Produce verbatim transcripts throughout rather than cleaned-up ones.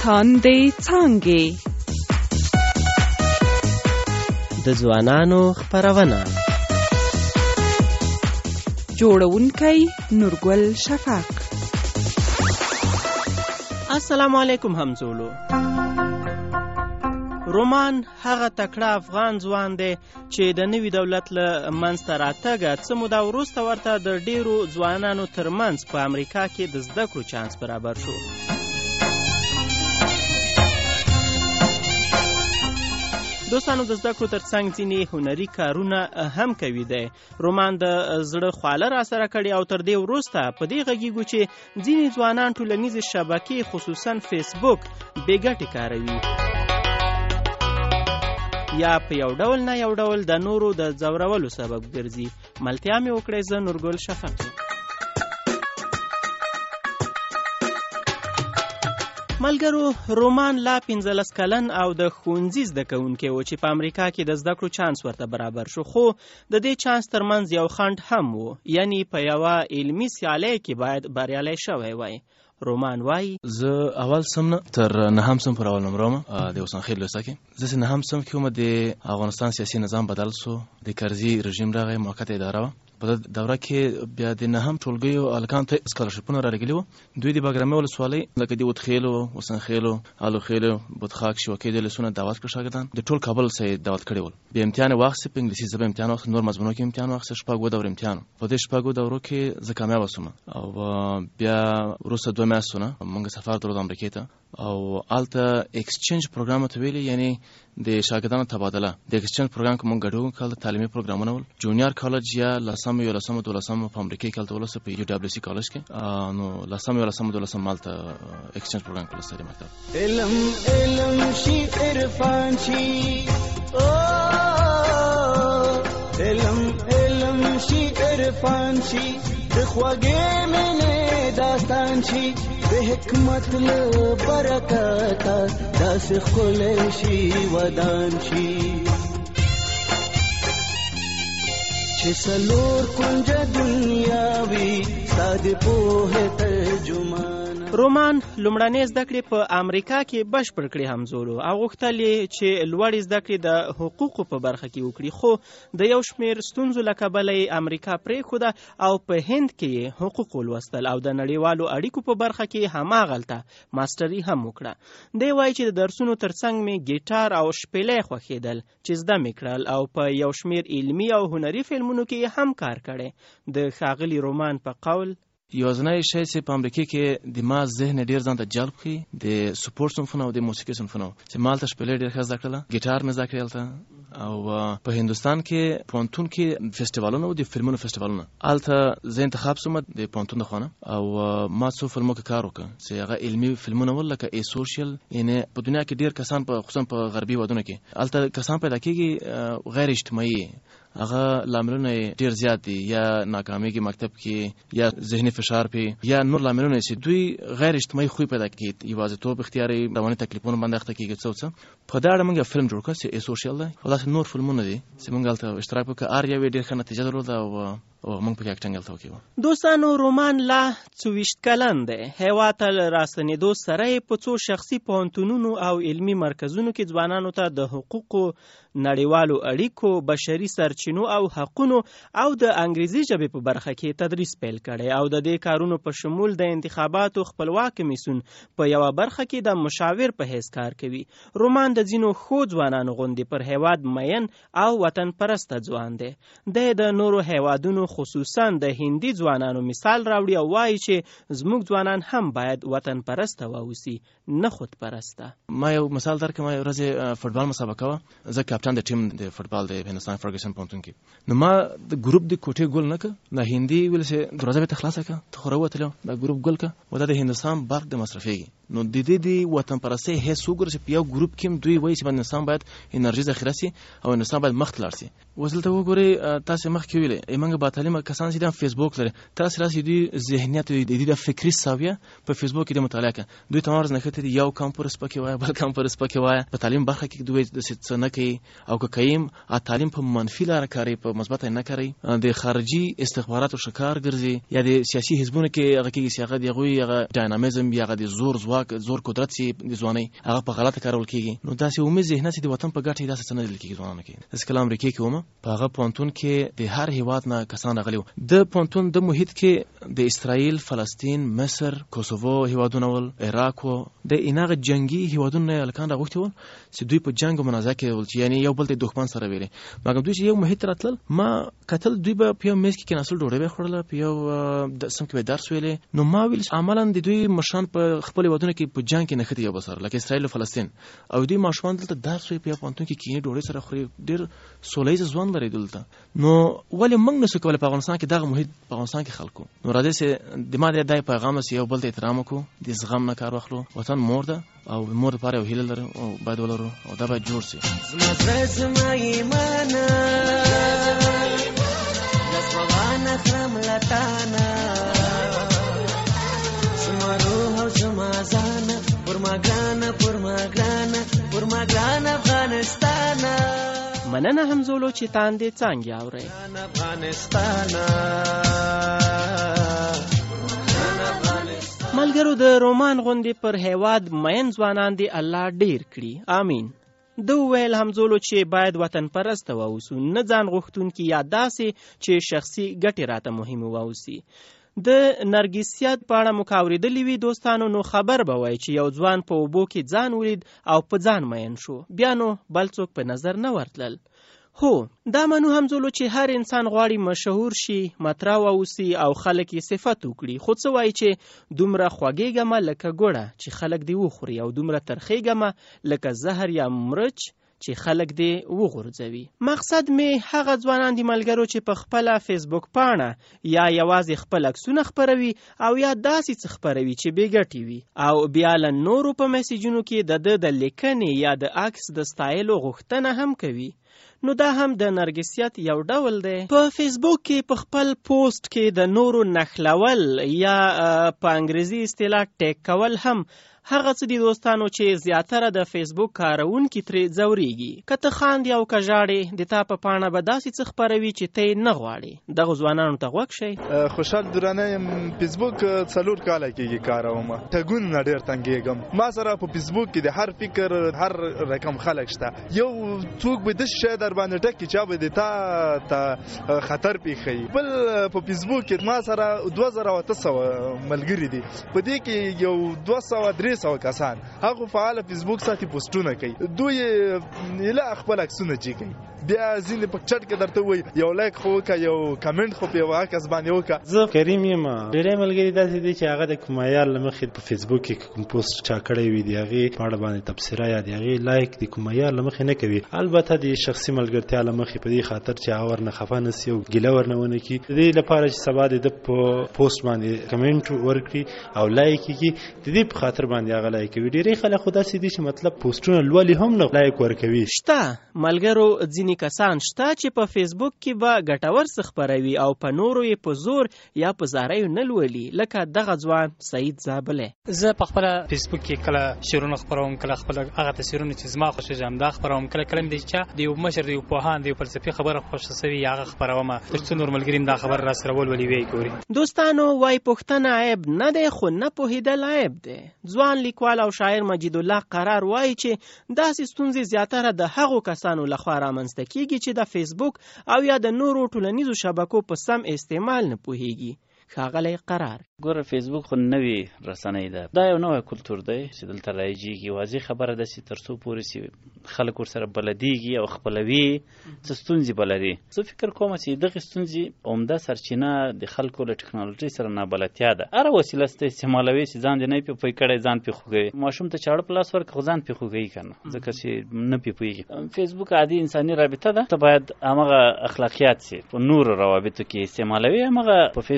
تاندې څانګې د ځوانانو خپرونه جوړونکی نورګل شفق. السلام علیکم همزولو. رومان هغه تکړه افغان ځوان دی چې د نوي دولت له منځته راتګه څه موده وروسته ورته د ډیرو ځوانانو ترمنځ په امریکا کې د زده کړو چانس برابر شو. دوستانو، د زده کړو ترڅنګ ځینې هنري کارونه هم کوي دی. رومان د زړه خواله را سره کړي او تر دې وروسته په دې غږیږو چې ځینې ځوانان ټولنیزې شبکې خصوصا فیسبوک بې ګټې کاروي یا په یو ډول نه یو ډول د نورو د ځورولو سبب ګرځي. ملتیا مې وکړې، زه نورګل شفق یم. ملګرو، رومان لا پنځلس کلن او د ښوونځي زده کوونکی و چې په امریکا کې د زده کړو چانس ورته برابر شو، خو د دې چانس ترمنځ یو خنډ هم و، یعنی په یوه علمي سیالۍ کې باید بریالی شوی وای. رومان وای زه اول سم نه تر نهم سم پر اول نمره وم د حسین خیل لوسته کې. زه نهم سم کې وم، د افغانستان سیاسي نظام بدل سو، د کرزي رژیم راغی، موقته اداره و. په دوره کې بیا د نهم ټولګیو الکان ته اسکالرشپونه راغلي وو. دوی د باګرامي ولسوالۍ لکه د وتخیلو، حسین خیلو، الو خیلو، بوتخاک، شوکې د لسونه دعوت کړ شاګردان د ټول کابل سره دعوت کړي ول. به امتحان واخص په انګلیسي ژبه امتحان واخص، نور مضمونو کې امتحان واخص، شپږ دور امتحان. په دې شپږ دورو کې زه کامیاب وسوم او بیا وروسته دوه میاشتونه موږ سفر درلود امریکا ته او الته ایکسچینج پروګرام ته ویلي، یعنی د شاګردانو تبادله. د ایکسچینج پروګرام کوم ګډون کول تعلیمي پروګرامونه ول. جونیور کالج یا لسم یو لسم دولسم په امریکا کې کولته ولسه په یو دبليو سي کالج کې نو لسم یو لسم دولسم مالته ایکسچینج پروګرام کول سره مکتب. علم علم شي عرفان شي او علم علم شي عرفان شي د خوږې مینې داستان شي د حکمت له برکته داسې ښکلی شي ودان شي چې څلور کونجه دنیا وي ستا د پوهې ترجمان. رومان لومړنۍ زده کړې په امریکا کې بشپړ کړې همزولو او غوښتل یې چې لوړې زده کړې د حقوقو په برخه کې وکړي، خو د یو شمېر ستونزو له کبله یې امریکا پرېښوده او په هند کې یې حقوق ولوستل او د نړیوالو اړیکو په برخه کې هماغلته ماسټري هم وکړه. دی وایي چې د درسونو ترڅنګ مې ګیټار او شپېلۍ خوښېدل چې زده مې کړل او په یو شمېر علمي او هنري فلمونو کې هم کار کړی. د ښاغلي رومان په قول یوازنی شی چې په امریکا کې د ما ذهن ډیر ځان ته جلب کړي د سپورت صنفونه او د موسیقي صنفونه چې مالته شپېلۍ ډیر ښه زده کړله، ګیټار مې زده کړل ته او په هندوستان کې پونتون کې فستیوالونه او د فلمونو فستیوالونه الته زه انتخاب سوم د پونتون د خانه او ما څو فلمو کې کار وکړ چې هغه علمي فلمونه ول لکه ای سوشل. یعنی په دنیا کې ډیر کسان په خصوصا په غربي ودونو کې الته کسان پیدا کېږي غیر اجتماعي، هغه لاملونه ډیر زیات دي، یا ناکامیږي مکتب کې یا ذهني فشار پی یا نور لاملونه چې دوی غیر اجتماعي خوی پیدا کوي، یوازیتوب، اختیاري، رواني تکلیفونه باندې اخته کېږي. څه څه په دا اړه موږ فلم جوړ کړ چې ای سوشل دی او داسې نور فلمونه دي چې موږ هلته اشتراک وکړ. ار یو ډیر ښه نتیجه درلوده او او موږ په کې اکټینګ هلته وکړو. دوستانو، رومان لا څوویشت کلن دی. هېواد ته له راستنېدو سره یې په څو شخصي پوهنتونونو او علمي مرکزونو کې ځوانانو ته د حقوقو، نړیوالو اړیکو، بشري سرچینو او حقونو او د انګریزي ژبې په برخه کې تدریس پیل کړی او د دې کارونو په شمول د انتخاباتو خپلواک کمیسیون په یوه برخه کې د مشاور په حیث کار کوي. رومان د ځینو ښو ځوانانو غوندې پر هېواد مین او وطن پرسته ځوان دی. دی د نورو هېوادونو خصوصا د هندي ځوانانو مثال راوړي او وایي چې زموږ ځوانان هم باید وطن پرسته واوسي، نه خود پرسته. ما یو مثال درکړم. یو ورځ فوټبال مسابقه وه، زه کپټان د ټیم د فوټبال د هندوستان فرګسن پونتون کې. نو ما د ګروپ د کوټې ګول نه کړ، نه هندي ویل چې دروازه به تخلاصه کړه ته خو راوتلو دا ګروپ ګول کړه و دا د هندوستان برق د مصرفيږي. نو د دې د وطن پرسته هیڅ وګور چې په یو ګروپ کې دوی وایي چې هندوستان باید انرژي ذخیره سي او هندوستان باید مخ ته لاړ سي. وزلته وګوري تاسو مخ کې ویلې ایمنګ باته تعلیم کسان چې د فیسبوک لري تاسو راسي دوی ذهنیت دوی د فکری ساویه په فیسبوک کې د مطالعه کوي دوی تمارز نه کوي یو کمپورس پکې وای بل کمپورس پکې وای په تعلیم برخه کې دوی د څه نه کوي او که کایم ا تعلیم په منفي لار کوي په مثبت نه کوي د خارجي استخباراتو شکار ګرځي یا د سیاسي حزبونو کې هغه کې سیاغه دی غوي هغه ډاینامیزم یا هغه د زور زواک زور قدرت سي د ځواني هغه په غلطه کارول کیږي نو داسې امید ذهنه سي د وطن په ګټه داسې څه نه دي کیږي ځوانانو کې د کلام امریکا کې ومه په هغه پونتون کې د هر هیواد نه کسان راغلي د پونتون د محیط کې د اسرائیل فلسطین مصر کوسوو هیوادونه ول عراق و د اینغه جنگي هیوادونه الکان راغوښتي ول چې دوی په جنگ منازعه کې ول یعنی یو بل ته دښمن سره ویلي مګر دوی چې یو محیط راتل ما قتل دوی به په میز کې کناسل ډوړې به خورله په یو د سم کې درس ویلې نو ما ویل عملاً د دوی مشان په خپل ودونه کې په جنگ کې نه خدي یو بسر لکه اسرائیل او فلسطین او دوی ماشومان دلته درس وی په پونتون کې کینې ډوړې سره خوري ډیر سولېز ځوان لري دلته نو ولې موږ نشو کولای په افغانستان کې دغه محیط په افغانستان کې خلکو نو راځي چې د ماده دای پیغام سي یو بل ته احترام وکړو د زغم نه کار واخلو وطن مور ده او مور لپاره یو هیله لري او باید ولرو او دا باید جوړ شي زما زما ایمان لسوانا خرم لتانا زما روح او زما ځان پر ما ګران پر ما ګران پر ما ګران افغانستان مننه همزولو چې تاندې څنګه اوري ملګرو د رومان غوندې پر هیواد مین ځوانان دی الله ډیر کړي امین دو ویل همزولو چې باید وطن پرسته واوسو نه ځان غوښتونکي یا داسې چې شخصي ګټې راته مهمه واوسي د نرګسیات په اړه مکاوریدلې وي دوستانو نو خبر به وای چې یو ځوان په اوبو کې ځان ولید او په ځان مین شو بیا نو بل څوک په نظر نه ورتلل هو دا منو همزولو چې هر انسان غواړي مشهور شي مطرح واوسي او خلک یې صفت وکړي خو څه وایي چې دومره خوږېږمه لکه ګوړه چې خلک دې وخوري او دومره ترخېږمه لکه زهر یا مرچ چې خلک دې وغورځوي مقصد مې هغه ځوانان دي ملګرو چې په خپله فیسبوک پاڼه یا یوازې خپل عکسونه خپروي او یا داسې څه خپروي چې بې ګټې وي او بیا له نورو په میسیجونو کې د ده د لیکنې یا د عکس د ستایلو غوښتنه هم کوي نو دا هم د نرګسیت یو ډول دی په فیسبوک کې په خپل پوسټ کې د نورو نښلول یا په انګریزي اصطلاح ټیګ کول هم هغه څه دي دوستانو چې زیاتره د فیسبوک کاروونکي ترې ځورېږي که ته خاندې او که ژاړې د تا په پاڼه به داسې څه خپروي چې ته یې نه غواړې دغو ځوانانو ته غوږ شئ خوشحال درانه یم فیسبوک څلور کاله کېږي کاروم ټګونه نه ډېر تنګېږم ما سره په فیسبوک کې د هر فکر هر رقم خلک شته یو څوک به داسې شی در باندې ټکي چې به د تا ته خطر پېښوي بل په فیسبوک کې ما سره دوه زره اته سوه ملګري دي په دې کې یو دوه سوه درې سوه کسان هغه فعال فیسبوک ساتي پوسټونه کوي دوی اله خپل عکسونه چي کوي بیا ځینې په چټ کې درته وایي یو لایک خو وکړه یو کمنټ خو په یو عکس باندې وکړه زه کریم یم ډېری ملګري داسې دي چې هغه د کوم عیار له مخې په فیسبوک کې کوم پوسټ چا کړی وي د هغې په اړه باندې تبصره یا د هغې لایک د کوم عیار له مخې نه کوي البته د شخصي ملګرتیا له مخې په دې خاطر چې هغه ورنه خفه نه سي او ګیله ورنه ونه کړي د دې لپاره چې سبا د ده په پوسټ باندې کمنټ ورکړي او لایک یې کړي د دې په خاطر باندې هغه لایک کوي ډېری خلک خو داسې دي چې مطلب پوسټونه لولي هم نه لایک ورکوي شته ملګرو ځینې کسان شته چې په فیسبوک کې به ګټور څه خپروي او په نورو یې په زور یا په زاریو نه لولي لکه دغه ځوان سعید زابلی زه په خپله فیسبوک کې کله شعرونه خپروم کله خپل هغه تصویرونه چې زما خوښېږي همدا خپروم کله کله مې د چا د یو مشر د یو پوهان د یو فلسفي خبره خوښه سوي هغه خپرومه تر څو نور ملګري دا خبر را سره ولولي ویې ګوري دوستانو وای پوښتنه عیب نه دی خو نه پوهېدل عیب دی ځوان لیکوال او شاعر مجید الله قرار وایي چې داسې ستونزې زیاتره د هغو کسانو لخوا رامنځته کیږي چې د فیسبوک او یا د نورو ټولنیزو شبکو په سم استعمال نه پوهیږي ښاغلی قرار ګوره فیسبوک خو نوې رسنۍ ده دا یو نوی کلتور دی چې دلته رایجېږي واضح خبره ده چې تر څو پورې چې خلک ورسره بلدېږي او خپلوي څه ستونزې بلدي زه فکر کوم چې دغې ستونزې عمده سرچینه د خلکو له ټکنالوژۍ سره نابلدتیا ده هره وسیله چې استعمالوي چې ځان دې نه پې پوه کړی ځان پې خوږوي ماشوم ته چاړه په لاس ورکړه خو ځان پې خوږوي که نه ځکه چې نه پې پوهېږي فیسبوک عادي انساني رابطه ده ته باید همغه اخلاقیات چې په نورو روابطو کې استعمالوي همغه په فیسبوک کې هم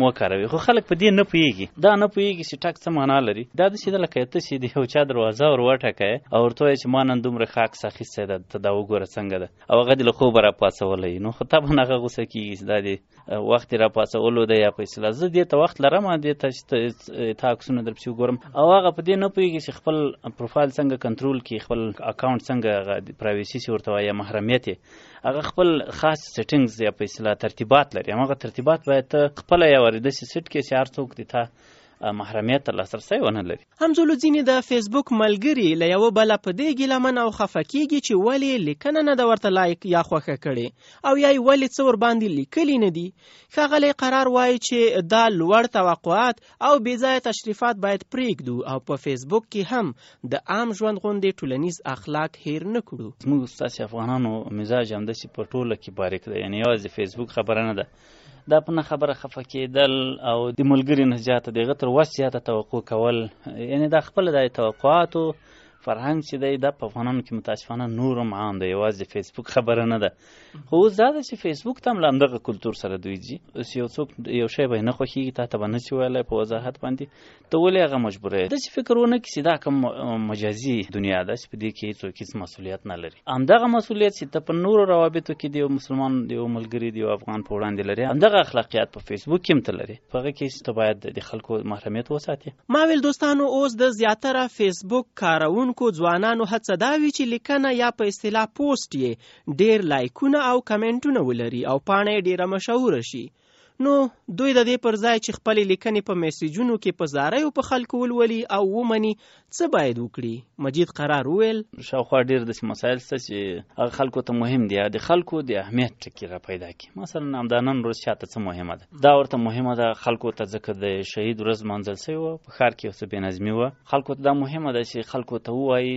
وکاروي. خو خلک په دې نه پوهېږي، دا نه پوهېږي چې ټک څه معنا لري. دا داسې ده لکه ته چې د یو چا دروازه ور وټکوې او ورته وایې چې ما نن دومره ښه عکس اخیستی ده، ته دا وګوره څنګه ده، او هغه دې له خوبه راپاڅولی، نو خو طبعا هغه غوسه کېږي چې دا د وخت یې راپاڅولو ده یا په اصطلاح زه دې ته وخت لرم دې ته چې تا عکسونه در پسې وګورم. او هغه په دې نه پوهېږي چې خپل پروفایل څنګه کنټرول کړي، خپل اکاونټ څنګه هغه پرایویسي چې ورته وایي یا محرمیت یې، هغه خپل خاص سیټینګز یا په اصطلاح ترتیبات لري. هماغه ترتیبات باید ته خپله یا ورې داسې سیټ کړې چې هر څوک دې ته محرمیت ته لاسرسی ونه لري. همزولو ځینې د فیسبوک ملګري له یوه بله په دې ګیلمن او خفه کېږي چې ولې لیکنه نه ده ورته لایک یا خوښه کړې او یا یې ولې څه ورباندې لیکلي نه دي. ښاغلی قرار وایي چې دا لوړ توقعات او بېځایه تشریفات باید پرېږدو او په فیسبوک کې هم د عام ژوند غوندې ټولنیز اخلاق هیر نه کړو. زموږ ستاسې افغانانو مزاج همداسې په ټوله کې باریک دی، یعنې یوازې فیسبوک خبره نه ده، دا په نه خبره خفه کېدل او د ملګري نه زیاته د هغه تر وس زیاته توقع کول، یعنې دا خپله د توقعاتو فرهنګ چې دی دا په افغانانو کې متاسفانه نور هم عام دی، یوازې فیسبوک خبره نه ده. خو اوس دا ده چې فیسبوک ته هم له همدغه کلتور سره دوی ځي. اوس یو څوک یو شی به یې نه خوښېږي، تا ته به نه شي ویلی په وضاحت باندې، ته ولې هغه مجبوروې؟ داسې فکر ونه کړي چې دا کوم مجازي دنیا ده چې په دې کې هېڅوک هېڅ مسؤلیت نه لري. همدغه مسؤلیت چې ته په نورو روابطو کې د یو مسلمان د یو ملګري د یو افغان په وړاندې لري، همدغه اخلاقیات په فیسبوک کې هم ته لري. په هغه کې ته باید د خلکو محرمیت وساتې. ما ویل دوستانو اوس د زیاتره فیسبوک کاروونکو ځوانانو هڅه دا وي چې لیکنه یا په اصطلاح پوسټ یې ډېر لایکونه او کمنټونه ولري او پاڼه یې ډېره مشهوره شي. نو دوی د دې پر ځای چې خپلې لیکنې په میسیجونو کې په زاریو په خلکو ولولي او ومني، څه باید وکړي؟ مجید قرار وویل شاوخوا ډېر داسې مسایل شته چې هغه خلکو ته مهم دي، د خلکو د اهمیت ټکي را پیدا کړي. مثلا همدا نن ورځ چاته څه مهمه ده، دا ورته مهمه ده خلکو ته، ځکه د شهید ورځ لمانځل سوې وه، په ښار کې یو څه بېنظمي وه، خلکو ته دا مهمه ده چې خلکو ته ووایي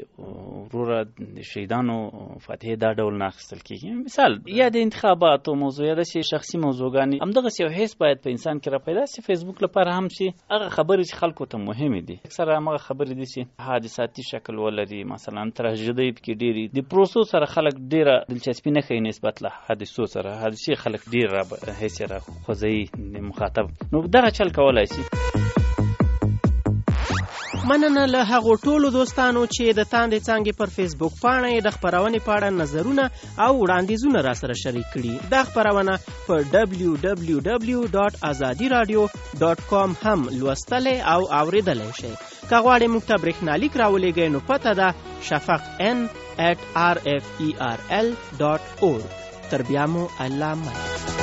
چې وروره د شهیدانو فاتحې دا ډول نه اخیستل کېږي. مثال یا د انتخاباتو موضوع یا داسې شخصي موضوعګانې، همدغسې یو حس باید په انسان کې را پیدا شي. فیسبوک لپاره هم چې هغه خبرې چې خلکو ته مهمې دي، اکثره همغه خبرې دي چې حادثاتي شکل ولري، مثلا تراژیدۍ پکې ډېرې د پروسو سره خلک ډېره دلچسپي نه ښیي نسبت له حادثو سره. حادثې خلک ډېر را حیث را خوځوي د مخاطب، نو دغه چل کولی شي. مننه له هغو ټولو دوستانو چې د تاندې څانګې پر فیسبوک پاڼه یې د خپرونې په اړه نظرونه او وړاندیزونه را سره شریک کړي. دا خپرونه په ډبلیو ډبلیو ډبلیو ډاټ ازادي راډیو ډاټ کام هم لوستلی او اورېدلی شئ. که غواړئ موږ ته برېښنالیک راولېږئ نو پته ده شفق ان ایټ آر اف ای آر ال ډاټ اورګ. تر بیا مو الله مل.